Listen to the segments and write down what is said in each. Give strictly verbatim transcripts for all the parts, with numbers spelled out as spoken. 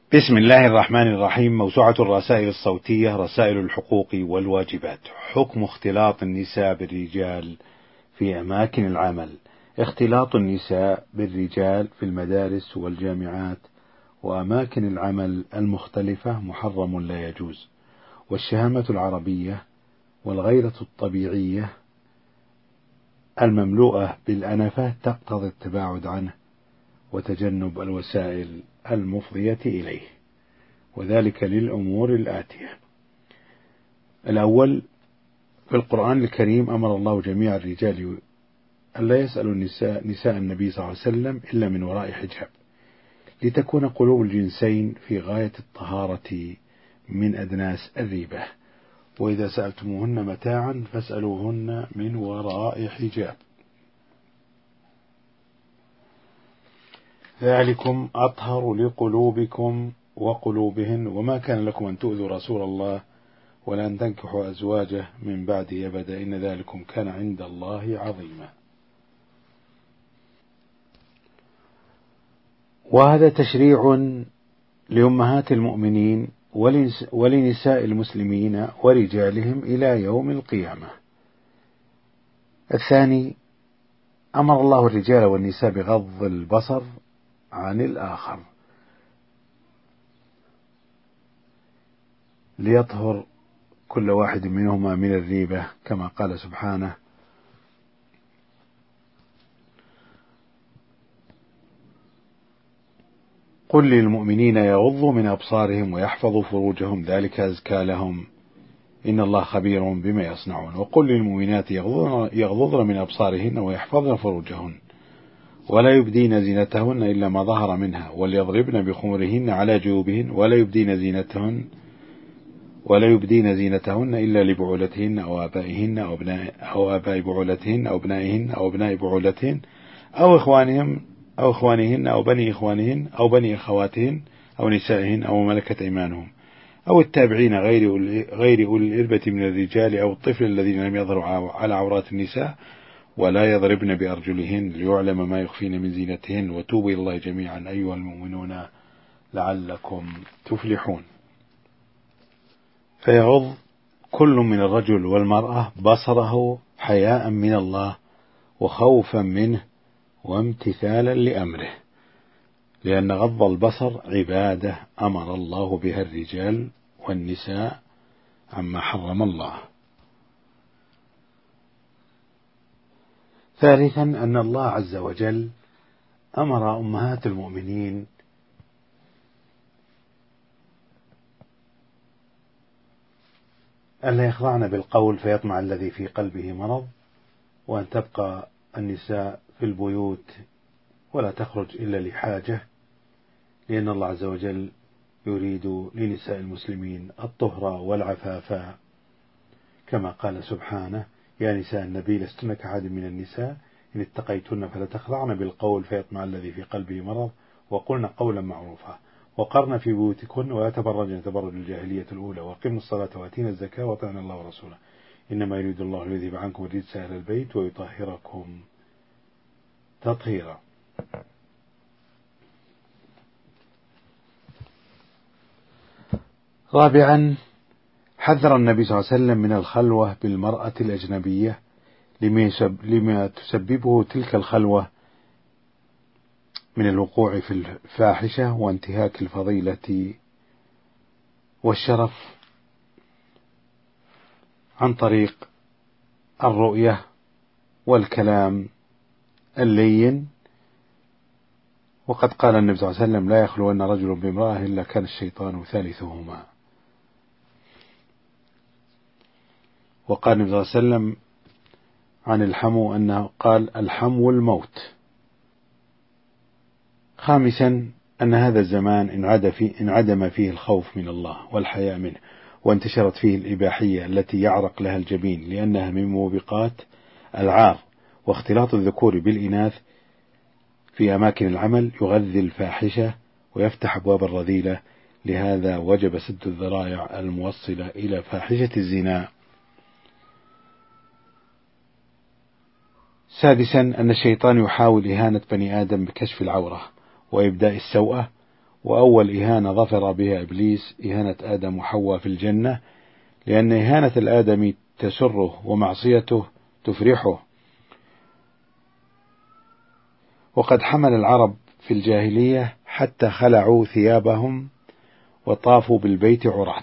بسم الله الرحمن الرحيم. موسوعة الرسائل الصوتية، رسائل الحقوق والواجبات. حكم اختلاط النساء بالرجال في أماكن العمل. اختلاط النساء بالرجال في المدارس والجامعات وأماكن العمل المختلفة محرم لا يجوز، والشهامة العربية والغيرة الطبيعية المملوءة بالأنفة تقتضي التباعد عنه وتجنب الوسائل المفضية إليه، وذلك للأمور الآتية. الأول، في القرآن الكريم أمر الله جميع الرجال ألا يسألوا النساء نساء النبي صلى الله عليه وسلم إلا من وراء حجاب، لتكون قلوب الجنسين في غاية الطهارة من أدناس الريبة. وإذا سألتموهن متاعا فاسألوهن من وراء حجاب، ذلكم أطهر لقلوبكم وقلوبهن، وما كان لكم أن تؤذوا رسول الله ولا أن تنكحوا أزواجه من بعده أبدا، إن ذلكم كان عند الله عظيما. وهذا تشريع لأمهات المؤمنين ولنساء المسلمين ورجالهم إلى يوم القيامة. الثاني، أمر الله الرجال والنساء بغض البصر عن الآخر ليطهر كل واحد منهما من الريبة، كما قال سبحانه: قل للمؤمنين يغضوا من أبصارهم ويحفظوا فروجهم ذلك أزكى لهم إن الله خبير بما يصنعون. وقل للمؤمنات يغضضن من أبصارهن ويحفظن فروجهن ولا يبدين زينتهن إلا ما ظهر منها وليضربن بخمرهن على جيوبهن ولا يبدين زينتهن ولا يبدين زينتهن إلا لبعولتهن أو آبائهن أو أبناء أو آباء بعولتهن أو أبنائهن أو أبناء بعولتهن أو إخوانهم أو إخوانهن أو بني إخوانهن أو بني أخواتهن أو نسائهن أو ملكة أيمانهم أو التابعين غير غير أولي الإربة من الرجال أو الطفل الذين لم يظهروا على عورات النساء، ولا يضربن بأرجلهن ليعلم ما يخفين من زينتهن، وتوبوا إلى الله جميعا أيها المؤمنون لعلكم تفلحون. فيغض كل من الرجل والمرأة بصره حياء من الله وخوفا منه وامتثالا لأمره، لأن غض البصر عبادة أمر الله بها الرجال والنساء عما حرم الله. ثالثا، أن الله عز وجل أمر أمهات المؤمنين ألا يخضعن بالقول فيطمع الذي في قلبه مرض، وأن تبقى النساء في البيوت ولا تخرج إلا لحاجة، لأن الله عز وجل يريد لنساء المسلمين الطهر والعفاف، كما قال سبحانه: يا نساء النبي لستن كأحد من النساء إن اتقيتن فلا تخضعن بالقول فيطمع الذي في قلبه مرض وقلن قولا معروفا وقرن في بيوتكن ولا تبرجن تبرج الجاهلية الأولى وأقمن الصلاة وآتينا الزكاة وأطعنا الله ورسوله إنما يريد الله ليذهب عنكم الرجس أهل البيت ويطهركم تطهيرا. رابعا، حذر النبي صلى الله عليه وسلم من الخلوة بالمرأة الأجنبية لما تسببه تلك الخلوة من الوقوع في الفاحشة وانتهاك الفضيلة والشرف عن طريق الرؤية والكلام اللين. وقد قال النبي صلى الله عليه وسلم: لا يخلون رجل بامرأة إلا كان الشيطان ثالثهما. وقال النبي صلى الله عليه وسلم عن الحمو أنه قال: الحمو الموت. خامسا، أن هذا الزمان انعدم فيه الخوف من الله والحياء منه، وانتشرت فيه الإباحية التي يعرق لها الجبين لأنها من موبقات العار، واختلاط الذكور بالإناث في أماكن العمل يغذي الفاحشة ويفتح أبواب الرذيلة، لهذا وجب سد الذرائع الموصلة إلى فاحشة الزنا. سادسا، أن الشيطان يحاول إهانة بني آدم بكشف العورة وإبداء السوءة وأول إهانة ظفر بها إبليس إهانة آدم وحواء في الجنة، لأن إهانة الآدمي تسره ومعصيته تفرحه. وقد حمل العرب في الجاهلية حتى خلعوا ثيابهم وطافوا بالبيت عراة،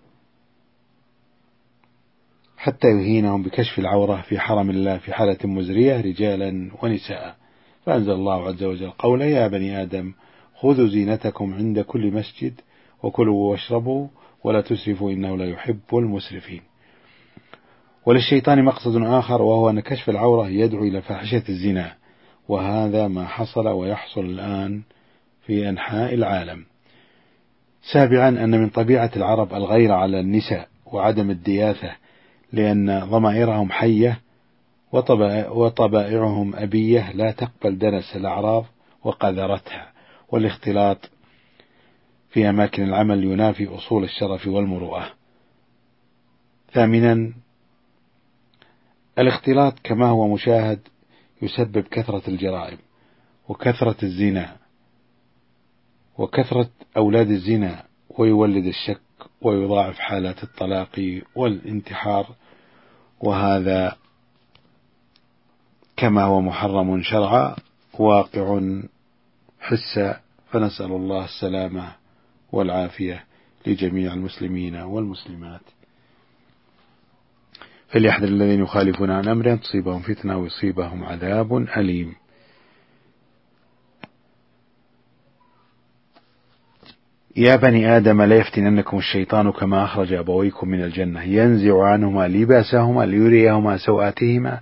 حتى يهينهم بكشف العورة في حرم الله في حالة مزرية رجالا ونساء. فأنزل الله عز وجل قوله: يا بني آدم خذوا زينتكم عند كل مسجد وكلوا واشربوا ولا تسرفوا إنه لا يحب المسرفين. وللشيطان مقصد آخر، وهو أن كشف العورة يدعو إلى فاحشة الزنا، وهذا ما حصل ويحصل الآن في أنحاء العالم. سابعا، أن من طبيعة العرب الغيرة على النساء وعدم الدياثة، لأن ضمائرهم حية وطبائعهم أبية لا تقبل دنس الأعراض وقذرتها، والاختلاط في أماكن العمل ينافي أصول الشرف والمروءة. ثامنا، الاختلاط كما هو مشاهد يسبب كثرة الجرائم وكثرة الزنا وكثرة أولاد الزنا، ويولد الشك ويضاعف حالات الطلاق والانتحار، وهذا كما هو محرم شرعا واقع حسا، فنسأل الله السلامة والعافية لجميع المسلمين والمسلمات. فليحذر الذين يخالفون عن أمره تصيبهم فتنة ويصيبهم عذاب أليم. يا بني آدم لا يفتننكم الشيطان كما أخرج أبويكم من الجنة ينزع عنهما لباسهما ليريهما سوآتهما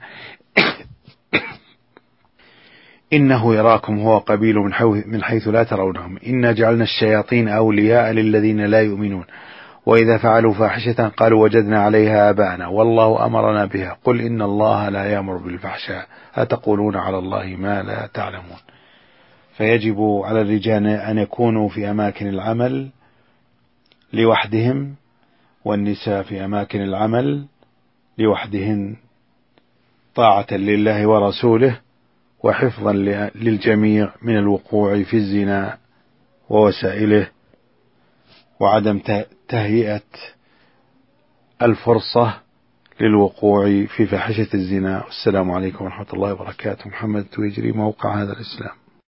إنه يراكم هو قبيل من حيث لا ترونهم إنا جعلنا الشياطين أولياء للذين لا يؤمنون وإذا فعلوا فاحشة قالوا وجدنا عليها آباءنا والله أمرنا بها قل إن الله لا يأمر بالفحشاء أتقولون على الله ما لا تعلمون. فيجب على الرجال أن يكونوا في أماكن العمل لوحدهم، والنساء في أماكن العمل لوحدهن، طاعة لله ورسوله وحفظا للجميع من الوقوع في الزنا ووسائله، وعدم تهيئة الفرصة للوقوع في فاحشة الزنا. والسلام عليكم ورحمة الله وبركاته. محمد التويجري، موقع هذا الإسلام.